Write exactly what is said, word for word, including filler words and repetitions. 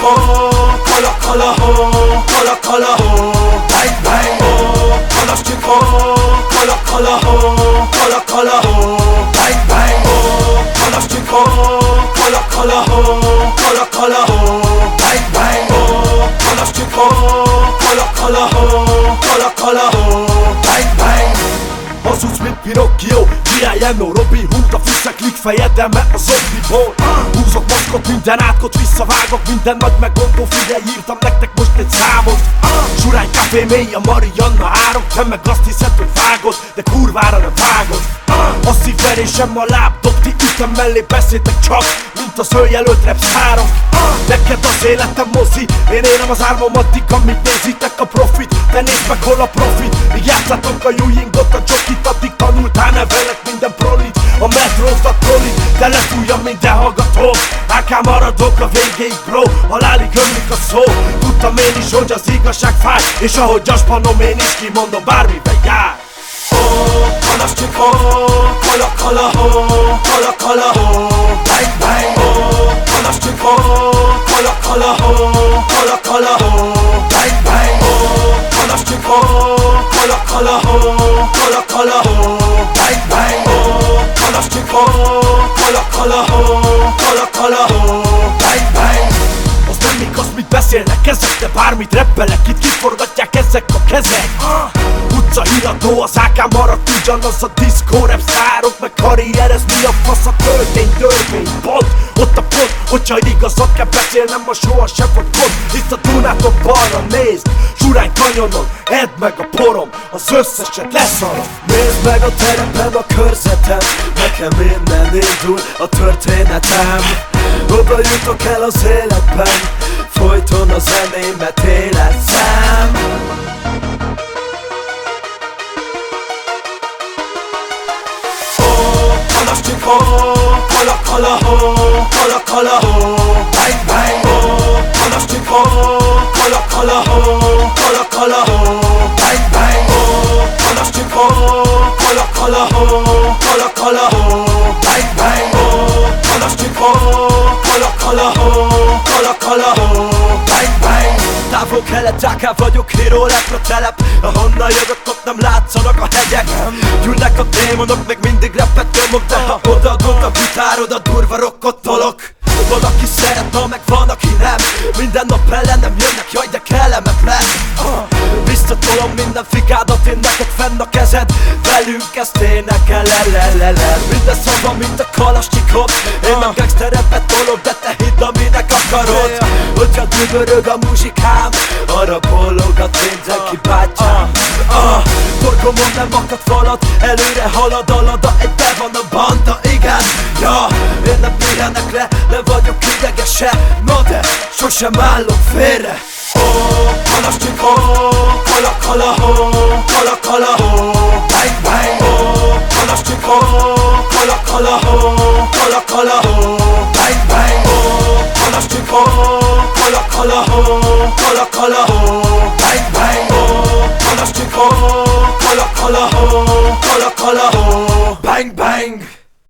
ho, kala kala ho, kala kala ho, bang bang ho, halasczyk ho, kala kala ho, kala kala ho, bang bang ho, halasczyk ho, kala kala ho, kala kala ho, bang bang ho, halasczyk ho, kala kala ho, kala kala ho, bang bang. Hazudsz, mint Pinocchio, G.I.M.O. Robin Hood, a füsszeklik fejedem, mert a zombiból húzok maszkot, minden átkot visszavágok, minden nagy meggondó, figyelj, írtam nektek most egy számot. Zsurány Café mély, a Marianna árok, te meg azt hiszed, hogy vágod, de kurvára nem vágod. A szívverésem a lábdob, ti ütem mellé beszéltek csak, mint az önjelölt repszárok. Neked az életem mozi, én élem az álmom addig, amit nézitek a profit. Te nézd meg, hol a profit, míg játszátok a Ewingot, a jokit, addig tanultál, nevelek minden prolit. A metrót, a trollit, de lefújjam minden hallgató. á ká maradok a végéig, bro, halálig ömlik a szó. Tudtam én is, hogy az igazság fáj, és ahogy a spanom, én is kimondom, bármiben jár. Halasczyk ho, kala kala ho, kala kala ho, bang bang ho, halasczyk ho, kala kala ho, kala kala ho, bang bang ho, halasczyk ho, kala kala ho, kala kala ho, bang bang ho, halasczyk ho, kala kala ho, kala kala ho, bang bang. Az nem igaz, mit beszélnek ezek, de bármit reppelek, itt kiforgatják ezek a kezek. Utca híradó, az á ká maradt ugyanaz a diszkó rap szárok, meg karrierez, mi a fasz a töltény, törvény, pont. Ott a pont, hogyha igazat kell beszélnem, ma soha sem volt gond. Itt a Dunáton balra nézd, Zsurány kanyonon, edd meg a porom, az összeset leszarom. Nézd meg a terepen a körzetem, nekem innen indul a történetem. Oda jutok el az életben, folyton a zenémet életszem. Halasczyk ho, kala kala ho, kala kala ho, bang bang ho, halasczyk ho, kala kala ho, kala kala ho, bang bang ho, halasczyk ho, kala kala ho, kala kala ho, bang bang ho, halasczyk ho, kala kala ho, kala kala ho, bang bang. Távol-kelet, á ká vagyok, híró lett a telep. Ahonnan jövök, ott nem látszanak a hegyek. Gyűlnek a démonok, még mindig rappet nyomok, de ha odaadok a gitárod, a durva rockot tolok. Van, aki szeret, na meg van, aki nem. Minden nap ellenem jönnek, jaj, de kellemetlen. Visszatolom minden fikádat, én neked fenn a kezed. Velünk ezt énekel, lelelele. Minden szava, mint a kalascsikok. Én nem gangster rappet tolok, de te hidd, aminek akarod. Hogyha dübörög a muzsikám, arra bollogat mindenki bátyám. Torkomon nem akad falat, előre halad a lada, egybe van a banda, igen. Ja, én nem pihenek le, nem vagyok idegese, na de sosem állok félre. Halasczyk ho, kala kala ho, kala kala ho, bang bang ho, halasczyk ho, kala kala ho, kala kala ho, bang bang ho, halasczyk ho, kala kala ho, kala kala ho, bang bang ho, halasczyk ho, kala kala ho, kala kala ho, bang bang.